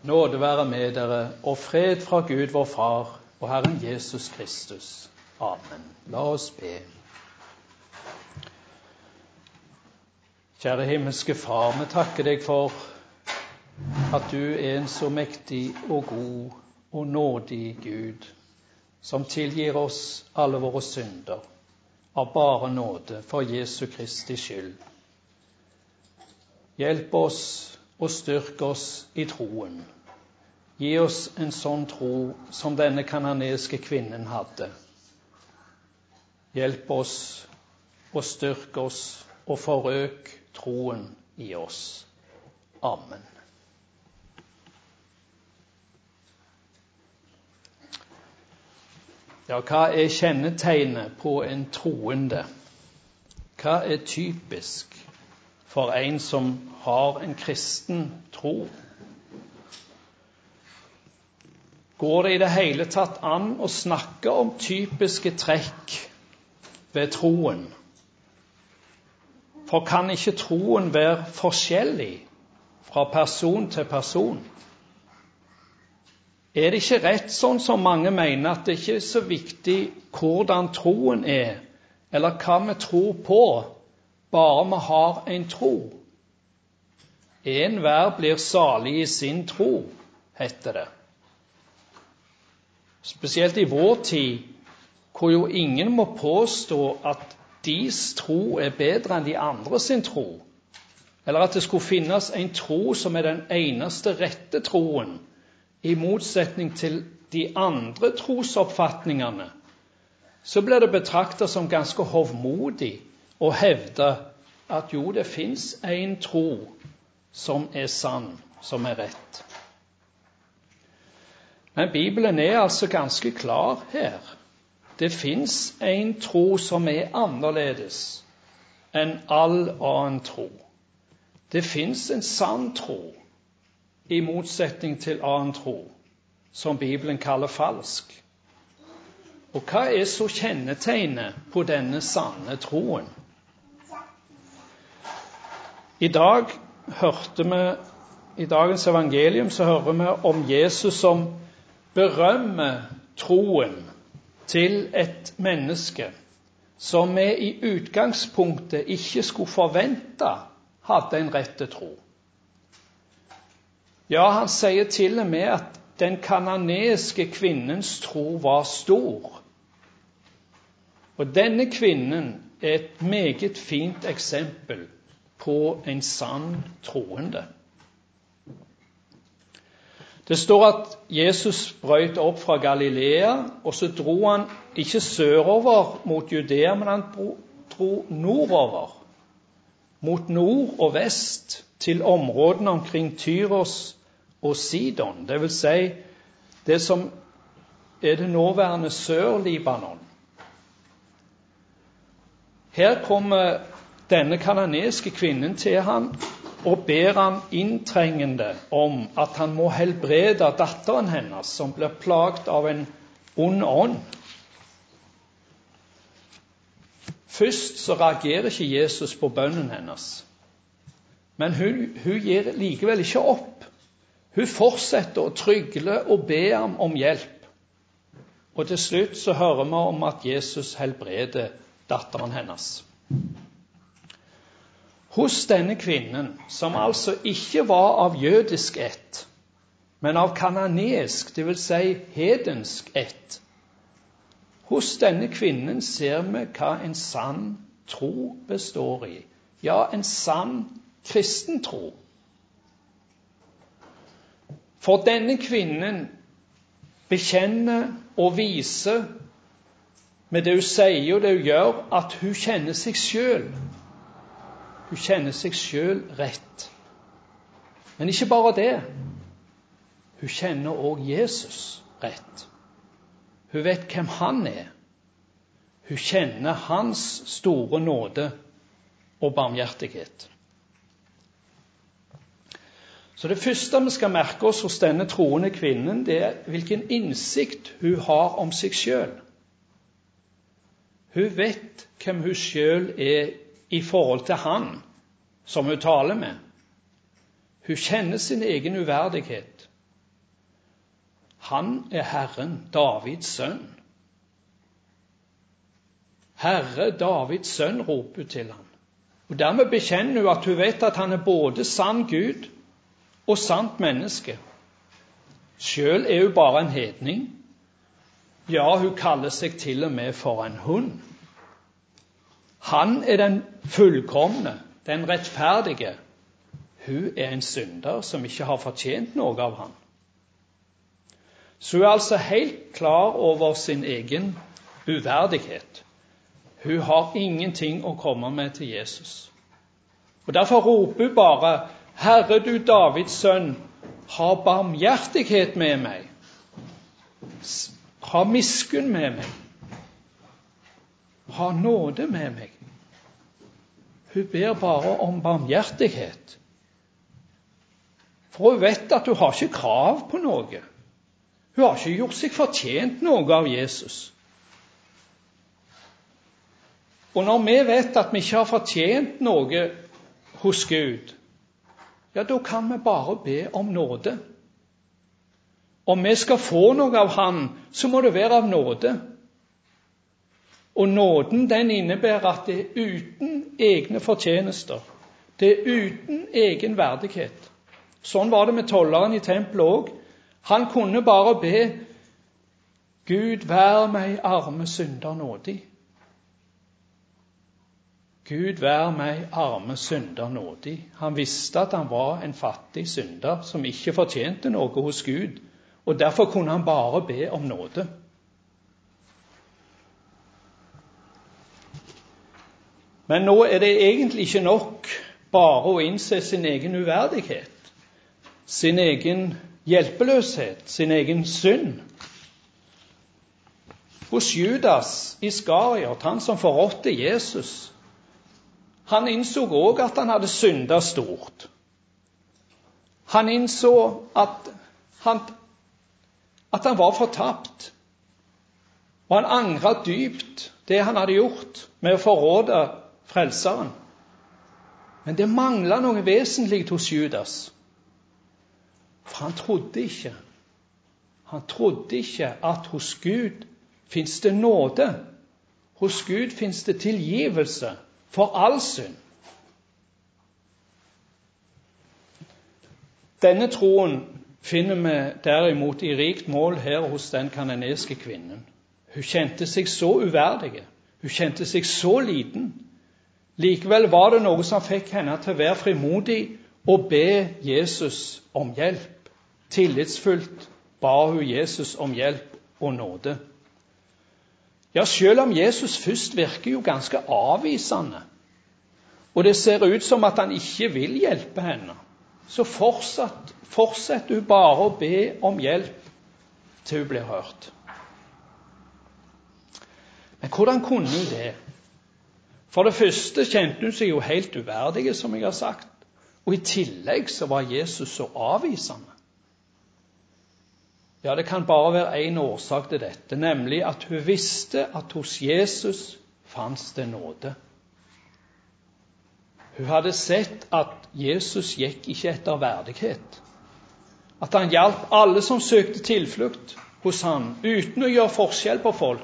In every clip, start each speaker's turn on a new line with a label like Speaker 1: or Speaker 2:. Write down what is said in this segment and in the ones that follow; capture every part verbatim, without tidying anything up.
Speaker 1: Nåde være med dere, og fred fra Gud vår Far og Herren Jesus Kristus. Amen. La oss be. Kjære himmelske Far, vi takker deg for at du er en så mektig og god og nådig Gud, som tilgir oss alle våre synder, av bare nåde for Jesu Kristi skyld. Hjelp oss og styrk oss i troen. Gi oss en sånn tro som denne kananeske kvinnen hadde. Hjelp oss og styrk oss og forøk troen i oss. Amen. Ja, hva er kjennetegnet på en troende? Hva er typisk for en som har en kristen tro? Går det i det hele tatt an å snakke om typiske trekk ved troen? For kan ikke troen være forskjellig fra person til person? Er det ikke rett sånn som mange mener, at det ikke er så viktig hvordan troen er, eller hva vi tror på, bare vi har en tro? Enhver blir salig i sin tro, heter det. Spesielt i vår tid, hvor jo ingen må påstå at deres tro er bedre enn de andre sin tro, eller at det skulle finnes en tro som er den eneste rette troen, i motsetning til de andre trosoppfatningene, så blir det betraktet som ganske hovmodig å hevde at jo, det finnes en tro som er sann, som er rett. Men Bibelen er altså ganske klar her. Det finnes en tro som er annerledes enn all annen tro. Det finnes en sann tro, i motsetning til annen tro, som Bibelen kaller falsk. Og hva er så kjennetegnet på denne sanne troen? I dag hørte vi, i dagens evangelium så hører vi om Jesus som berømmer troen til et menneske som vi i utgangspunktet ikke skulle forvente hadde en rette tro. Ja, han sier til og med at den kananeske kvinnens tro var stor. Og denne kvinnen er et meget fint eksempel på en sann troende. Det står at Jesus brøt opp fra Galilea, og så dro han ikke sørover mot Judea, men han dro nordover, mot nord og vest, til områdene omkring Tyros og Sidon, det vil si det som er det nåværende Sør-Libanon. Her kommer denne kananeske kvinnen til han, og ber han inntrengende om at han må helbrede datteren hennes, som blir plaget av en ond ånd. Først så reagerer ikke Jesus på bønnen hennes, men hun, hun gir likevel ikke opp. Hun fortsetter å trygle og be ham om hjelp. Og til slutt så hører vi om at Jesus helbreder datteren hennes. Hos denne kvinnen, som altså ikke var av jødisk ett, men av kananesk, det vil si hedensk ett, hos denne kvinnen ser vi hva en sann tro består i. Ja, en sann kristen tro. For denne kvinnen bekjenner og viser med det hun sier og det hun gjør, at hun kjenner seg selv. Hun kjenner seg selv rett. Men ikke bare det. Hun kjenner også Jesus rett. Hun vet hvem han er. Hun kjenner hans store nåde og barmhjertighet. Så det første vi skal merke oss hos denne troende kvinnen, det er hvilken innsikt hun har om seg selv. Hun vet hvem hun selv er i forhold til han som hun taler med. Hun kjenner sin egen uverdighet. Han er Herren, Davids sønn. Herre, Davids sønn, roper hun til ham. Og dermed bekjenner hun at hun vet at han er både sann Gud og sant menneske. Selv er hun bare en hedning. Ja, hun kaller seg til og med for en hund. Han er den fullkomne, den rettferdige. Hun er en synder som ikke har fortjent noe av han. Så hun er altså helt klar over sin egen uverdighet. Hun har ingenting å komme med til Jesus. Og derfor roper hun bare, Herre du Davids sønn, ha barmhjertighet med meg. Ha miskunn med meg. Ha nåde med meg. Hun ber bare om barmhjertighet. For hun vet at hun har ikke krav på noe. Hun har ikke gjort seg fortjent noe av Jesus. Og når vi vet at vi ikke har fortjent noe hos Gud, ja, da kan vi bare be om nåde. Om vi skal få noe av Han, så må det være av nåde. Og nåden, den innebærer at det er uten egne fortjenester. Det er uten egen verdighet. Sånn var det med tolleren i tempelet også. Han kunne bare be, Gud, vær meg arme synder nådig. Gud, vær meg arme synder nådig. Han visste at han var en fattig synder som ikke fortjente noe hos Gud, og derfor kunne han bare be om nåde. Men nå er det egentlig ikke nok bare å innse sin egen uverdighet, sin egen hjelpeløshet, sin egen synd. Hos Judas Iskariot, han som forrådte Jesus, han innså også at han hadde syndet stort. Han innså at han, at han var fortapt, og han angret dypt det han hadde gjort med å forråde frelseren. Men det manglet noe vesentlig hos Judas. For han trodde ikke. Han trodde ikke at hos Gud finnes det nåde. Hos Gud finnes det tilgivelse for all synd. Denne troen finner vi derimot i rikt mål her hos den kananeske kvinnen. Hun kjente seg så uverdige. Hun kjente seg så liten. Likevel var det noe som fikk henne til å være frimodig og be Jesus om hjelp. Tillitsfullt ba hun Jesus om hjelp og nåde. Ja, selv om Jesus først virker jo ganske avvisende, og det ser ut som at han ikke vil hjelpe henne, så fortsatt, fortsetter hun bare å be om hjelp til hun blir hørt. Men hvordan kunne hun det? For det første kjente hun seg jo helt uverdige, som jeg har sagt, og i tillegg så var Jesus så avvisende. Ja, det kan bare være en årsak til dette, nemlig at hun visste at hos Jesus fanns det nåde. Hun hadde sett at Jesus gikk ikke etter verdighet, at han hjalp alle som søkte tilflukt hos han, uten å gjøre forskjell på folk.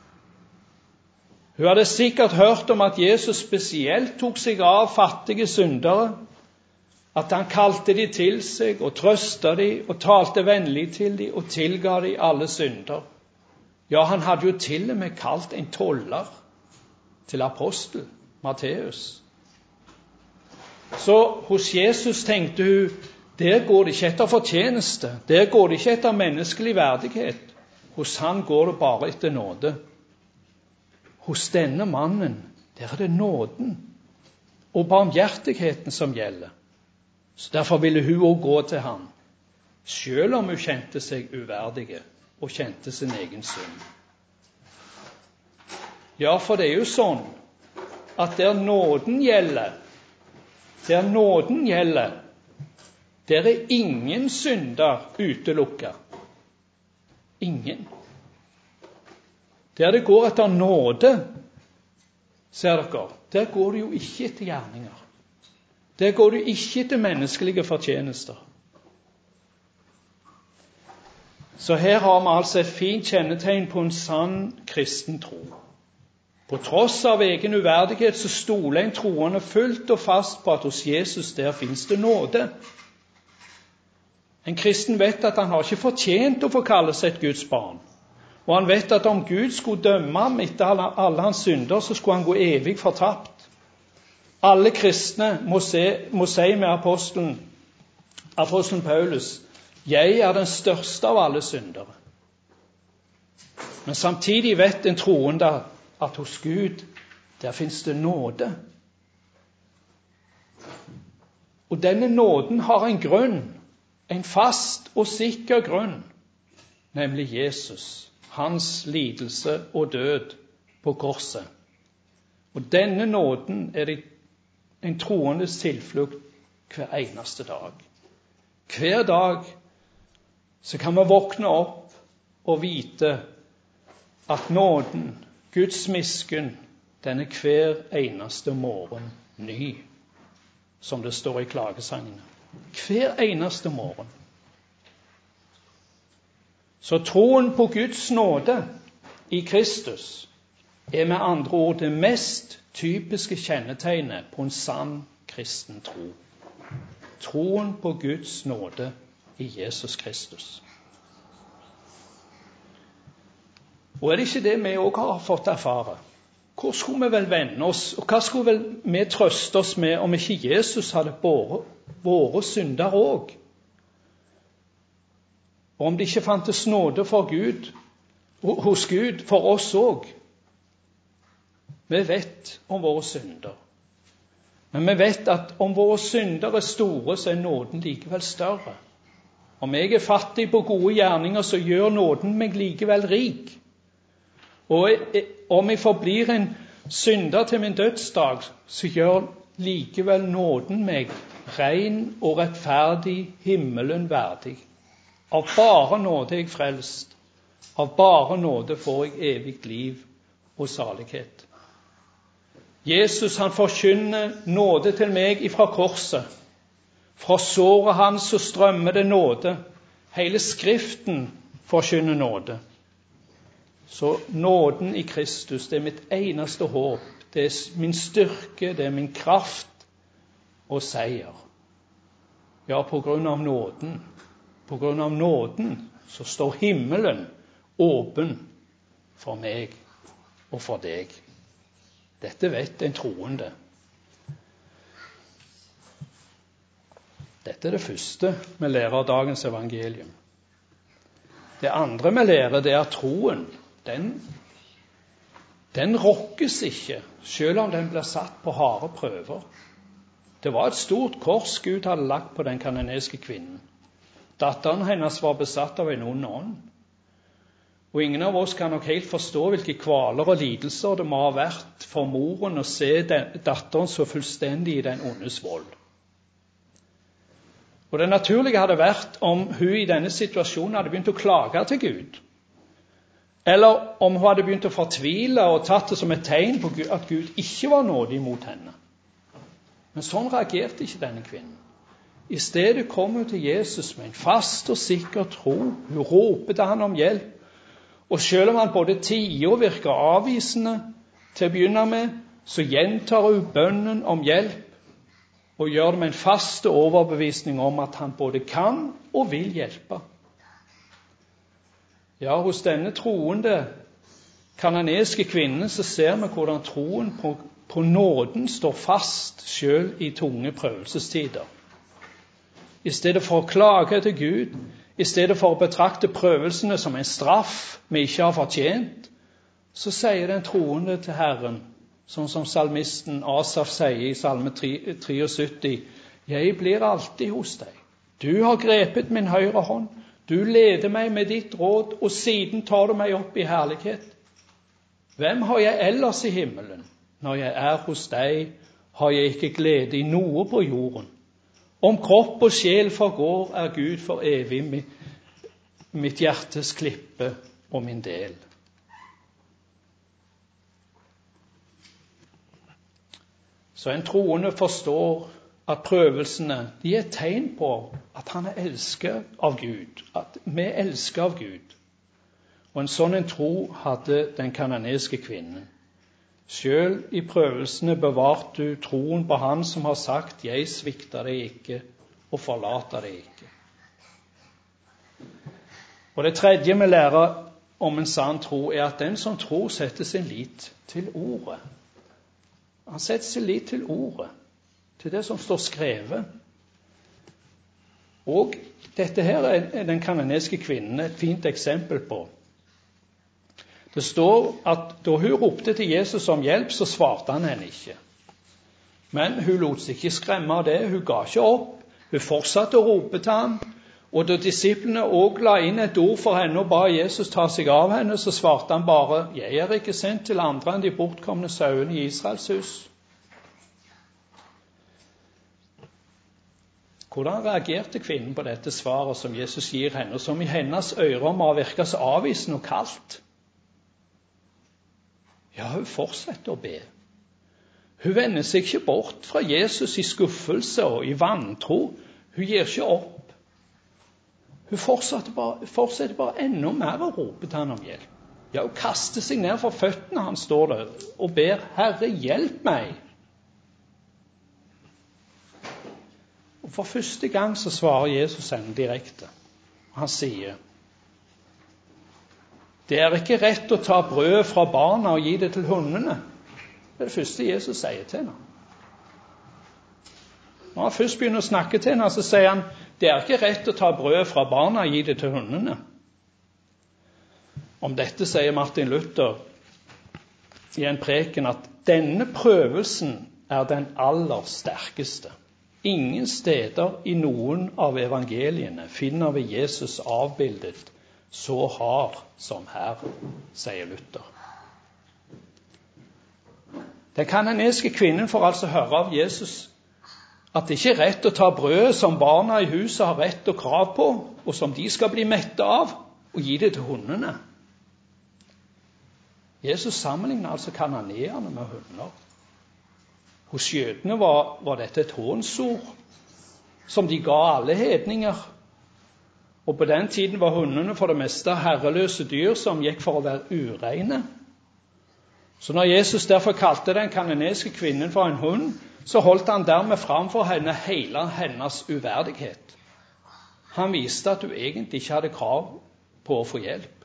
Speaker 1: Hun hadde sikkert hørt om at Jesus spesielt tok seg av fattige syndere, at han kalte de til seg og trøstet de og talte vennlig til de og tilga de alle synder. Ja, han hadde jo til og med kalt en toller til apostel, Matteus. Så hos Jesus tenkte hun, der går det ikke etter fortjeneste, der går det ikke etter menneskelig verdighet. Hos han går det bare etter nåde. Hos denne mannen, der er det nåden og barmhjertigheten som gjelder. Så derfor ville hun også gå til ham, selv om hun kjente seg uverdige og kjente sin egen synd. Ja, for det er jo sånn at der nåden gjelder, der nåden gjelder, der er ingen synder utelukket. Ingen. Der det går etter nåde, ser dere, der går det jo ikke etter gjerninger. Der går det ikke etter menneskelige fortjenester. Så her har vi altså et fint kjennetegn på en sann kristen tro. På tross av egen uverdighet så stoler en troende fullt og fast på at hos Jesus der finnes det nåde. En kristen vet at han har ikke fortjent å få kalle seg et Guds barn. Og han vet at om Gud skulle dømme ham etter alle, alle hans synder, så skulle han gå evig fortapt. Alle kristne må, se, må si med apostelen, apostelen Paulus, jeg er den største av alle syndere. Men samtidig vet en troende at hos Gud, der finnes det nåde. Og denne nåden har en grunn, en fast og sikker grunn, nemlig Jesus, hans lidelse og død på korset. Og denne nåden er det en troendes tilflukt hver eneste dag. Hver dag så kan vi våkne opp og vite at nåden, Guds miskunn, den er hver eneste morgen ny, som det står i klagesangene. Hver eneste morgen. Så troen på Guds nåde i Kristus er med andre ord det mest typiske kjennetegnet på en sann kristen tro. Troen på Guds nåde i Jesus Kristus. Og er det ikke det vi også har fått erfare? Hvor skulle vi vel vende oss, og hva skulle vel vi trøste oss med om ikke Jesus hadde båret våre synder også? Og om det ikke fantes nåde for Gud, hos Gud for oss også? Vi vet om våre synder. Men vi vet at om våre synder er store, så er nåden likevel større. Om jeg er fattig på gode gjerninger, så gjør nåden meg likevel rik. Og om jeg forblir en synder til min dødsdag, så gjør likevel nåden meg ren og rettferdig, himmelen verdig. Av bare nåde er jeg frelst. Av bare nåde får jeg evig liv og salighet. Jesus, han forkynner nåde til meg ifra korset. Fra såret hans så strømmer det nåde. Hele Skriften forkynner nåde. Så nåden i Kristus, det er mitt eneste håp. Det er min styrke, det er min kraft og seier. Ja, på grunn av nåden. På grunn av nåden så står himmelen åpen for meg og for deg. Dette vet en troende. Dette er det første vi lærer av dagens evangelium. Det andre vi lærer, det er troen. Den, den rokkes ikke, selv om den blir satt på harde prøver. Det var et stort kors Gud hadde lagt på den kananeske kvinnen. Datteren hennes var besatt av en ond ånd. Og ingen av oss kan nok helt forstå hvilke kvaler og lidelser det må ha vært for moren å se den, datteren så fullstendig i den ondes vold. Og det naturlige hadde vært om hun i denne situasjonen hadde begynt å klage til Gud. Eller om hun hadde begynt å fortvile og tatt det som et tegn på at Gud ikke var nådig mot henne. Men sånn reagerte ikke denne kvinnen. I stedet kom hun til Jesus med en fast og sikker tro. Hun ropte til han om hjelp. Og selv om han både tier og virker avvisende til å begynne med, så gjentar hun bønnen om hjelp og gjør det med en fast overbevisning om at han både kan og vil hjelpe. Ja, hos denne troende kananeske kvinnen så ser vi hvordan troen på, på nåden står fast selv i tunge prøvelsestider. I stedet for å klage til Gud, i stedet for å betrakte prøvelsene som en straff vi ikke har fortjent, så sier den troende til Herren, sånn som salmisten Asaf sier i salme syttitre, jeg blir alltid hos deg. Du har grepet min høyre hånd. Du leder meg med ditt råd, og siden tar du meg opp i herlighet. Hvem har jeg ellers i himmelen? Når jeg er hos deg, har jeg ikke glede i noe på jorden. Om kropp og sjel forgår, er Gud for evig mitt hjertes klippe og min del. Så en troende forstår at prøvelsene de er et tegn på at han er elsket av Gud, at vi er elsket av Gud. Og en sånn en tro hadde den kananeske kvinnen. Selv i prøvelsene bevarte du troen på han som har sagt, jeg svikter deg ikke og forlater deg ikke. Og det tredje vi lærer om en sann tro, er at den som tror setter sin lit til ordet. Han setter sin lit til ordet, til det som står skrevet. Og dette her er den kananeske kvinnen et fint eksempel på. Det står at da hun ropte til Jesus om hjelp, så svarte han henne ikke. Men hun lot seg ikke skremme av det, hun ga ikke opp. Hun fortsatte å rope til ham, og da disiplene også la inn et ord for henne og ba Jesus ta seg av henne, så svarte han bare, jeg er ikke sendt til andre enn de bortkomne sauene i Israels hus. Hvordan reagerte kvinnen på dette svaret som Jesus gir henne, som i hennes ører må virke så avvisende og kaldt? Ja, hun fortsetter å be. Hun vender seg ikke bort fra Jesus i skuffelse og i vantro. Hun gir ikke opp. Hun fortsetter bare, fortsetter bare enda mer å rope til han om hjelp. Ja, hun kaster seg ned for føttene, han står der, og ber, Herre, hjelp meg. Og for første gang så svarer Jesus henne direkte. Han sier, det er ikke rett å ta brød fra barna og gi det til hundene. Det er det første Jesus sier til henne. Når han først begynner å snakke til henne, så sier han, det er ikke rett å ta brød fra barna og gi det til hundene. Om dette sier Martin Luther i en preken at denne prøvelsen er den aller sterkeste. Ingen steder i noen av evangeliene finner vi Jesus avbildet så hard som her, sier Luther. Den kananeske kvinnen får altså høre av Jesus at det ikke er rett å ta brød som barna i huset har rett og krav på, og som de skal bli mette av, og gi det til hundene. Jesus sammenligner altså kananeerne med hunder. Hos jødene var, var dette et hånsord som de ga alle hedninger. Og på den tiden var hundene for det meste herreløse dyr som gikk for å være ureine. Så når Jesus derfor kalte den kananeske kvinnen for en hund, så holdt han dermed fram for henne hele hennes uverdighet. Han viste at hun egentlig ikke hadde krav på å få hjelp.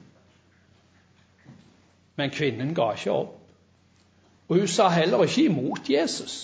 Speaker 1: Men kvinnen ga ikke opp. Og hun sa heller ikke imot Jesus.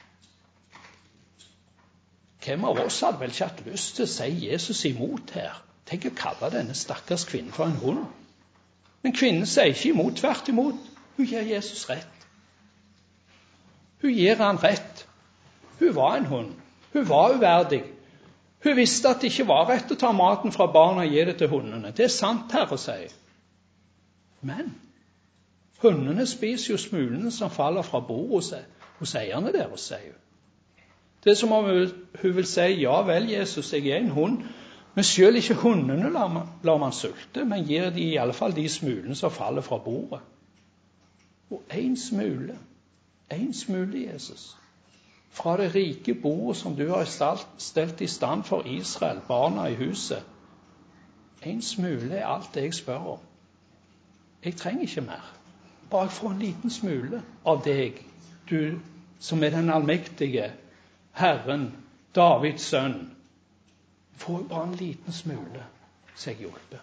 Speaker 1: Hvem av oss hadde vel ikke hatt lyst til å si Jesus imot her? Tenk å kalle denne stakkars kvinnen for en hund. Men kvinnen sier ikke imot, tvert imot. Hun gir Jesus rett. Hun gir han rett. Hun var en hund. Hun var uverdig. Hun visste at det ikke var rett å ta maten fra barna og gi det til hundene. Det er sant, Herre, sier. Men hundene spiser jo smulene som faller fra bordet hos eierne deres, sier hun. Det er som om hun vil si, ja vel, Jesus, jeg er en hund, men selv ikke hundene lar man, lar man sulte, men gir de i alle fall de smulene som faller fra bordet. Og en smule, en smule, Jesus, fra det rike bordet som du har stelt i stand for Israel, barna i huset, en smule er alt det jeg spør om. Jeg trenger ikke mer. Bare få en liten smule av deg, du som er den allmektige, Herren, Davids sønn. Få bare en liten smule, så jeg hjelper.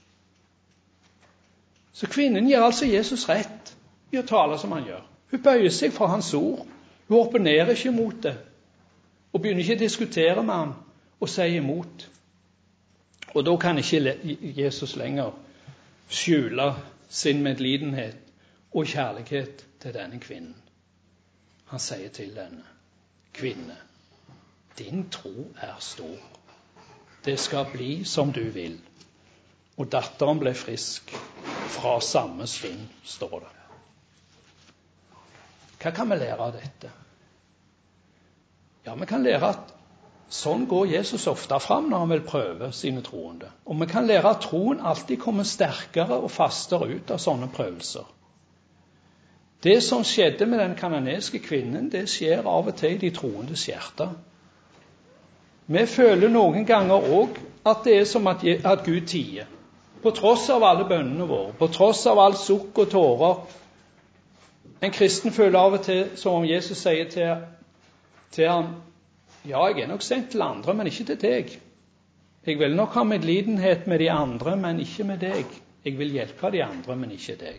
Speaker 1: Så kvinnen gir altså Jesus rett i å tale som han gjør. Hun bøyer seg for hans ord. Hun opponerer ikke mot det, og begynner ikke å diskutere med ham og si imot. Og da kan ikke Jesus lenger skjule sin medlidenhet og kjærlighet til denne kvinnen. Han sier til henne, kvinne, din tro er stor. Det skal bli som du vil. Og datteren ble frisk fra samme stund, står det. Hva kan vi lære av dette? Ja, vi kan lære at sånn går Jesus ofte fram når han vil prøve sine troende. Og vi kan lære at troen alltid kommer sterkere og fastere ut av sånne prøvelser. Det som skjedde med den kananeske kvinnen, det skjer av og til i de troendes hjerte. Vi føler noen ganger også at det er som at, at Gud tier. På tross av alle bønnene våre, på tross av all sukk og tårer. En kristen føler av og til som om Jesus sier til, til ham, ja, jeg er nok sendt til andre, men ikke til deg. Jeg vil nok ha medlidenhet med de andre, men ikke med deg. Jeg vil hjelpe de andre, men ikke deg.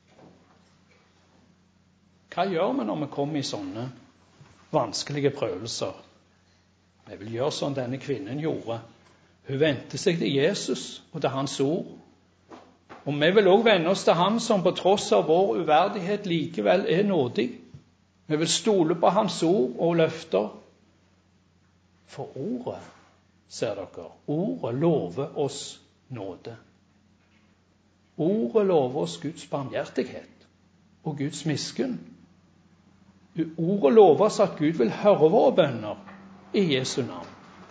Speaker 1: Hva gjør vi når vi kommer i sånne vanskelige prøvelser? Vi vil gjøre som denne kvinnen gjorde. Hun vendte seg til Jesus og til hans ord. Og vi vil også vende oss til han som på tross av vår uverdighet likevel er nådig. Vi vil stole på hans ord og løfter. For ordet, ser dere, ordet lover oss nåde. Ordet lover oss Guds barmhjertighet og Guds miskunn. Ordet lover oss at Gud vil høre våre bønner i Jesu navn.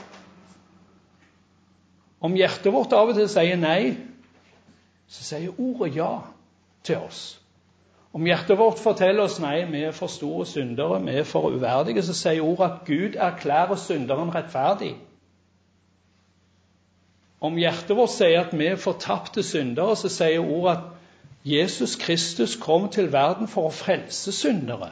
Speaker 1: Om hjertet vårt av og til sier nei, så sier ordet ja til oss. Om hjertet vårt forteller oss nei, vi er for store syndere, vi er for uverdige, så sier ordet at Gud erklærer synderen rettferdig. Om hjertet vårt sier at vi er fortapte syndere, så sier ordet at Jesus Kristus kom til verden for å frelse syndere.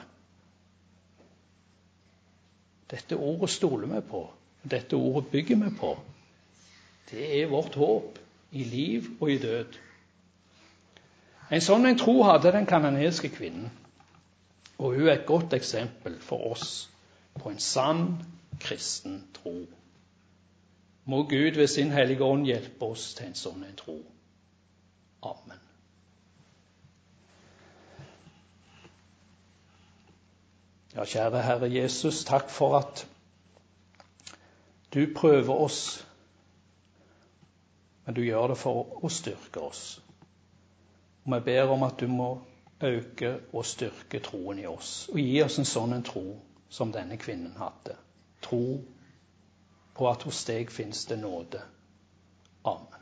Speaker 1: Dette ordet stoler vi på. Dette ordet bygger vi på. Det er vårt håp i liv og i død. En sånn en tro hadde den kananeske kvinnen, og hun er et godt eksempel for oss på en sann kristen tro. Må Gud ved sin hellige ånd hjelpe oss til en sånn en tro. Amen. Ja, kjære Herre Jesus, takk for at du prøver oss, men du gjør det for å styrke oss. Og vi ber om at du må øke og styrke troen i oss, og gi oss en sånn en tro som denne kvinnen hadde. Tro på at hos deg finnes det nåde. Amen.